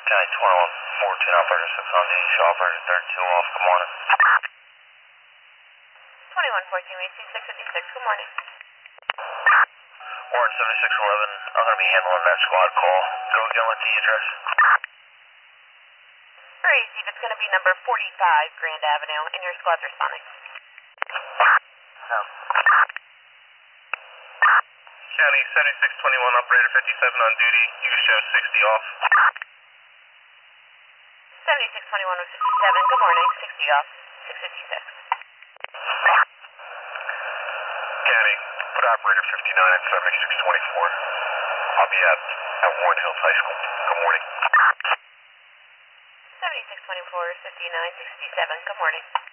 County 2114, operator 6 on duty, show operator 32 off, good morning. 2114, we see 656, good morning. Warrant 7611, I'm going to be handling that squad call. Go again with the address. Very easy, it's going to be number 45 Grand Avenue, and your squad's responding. No. County 7621, operator 57 on duty, you can show 60 off. 7621 with 57, good morning, 60 off, 656. County, put operator 59 at 7624. I'll be at Warren Hills High School. Good morning. 7624, 59, 67, good morning.